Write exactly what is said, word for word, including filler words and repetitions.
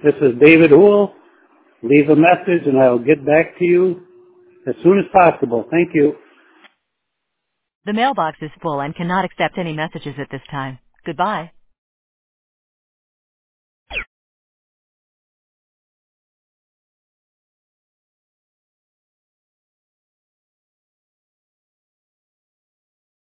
This is David Houle. Leave a message and I'll get back to you as soon as possible. Thank you. The mailbox is full and cannot accept any messages at this time. Goodbye.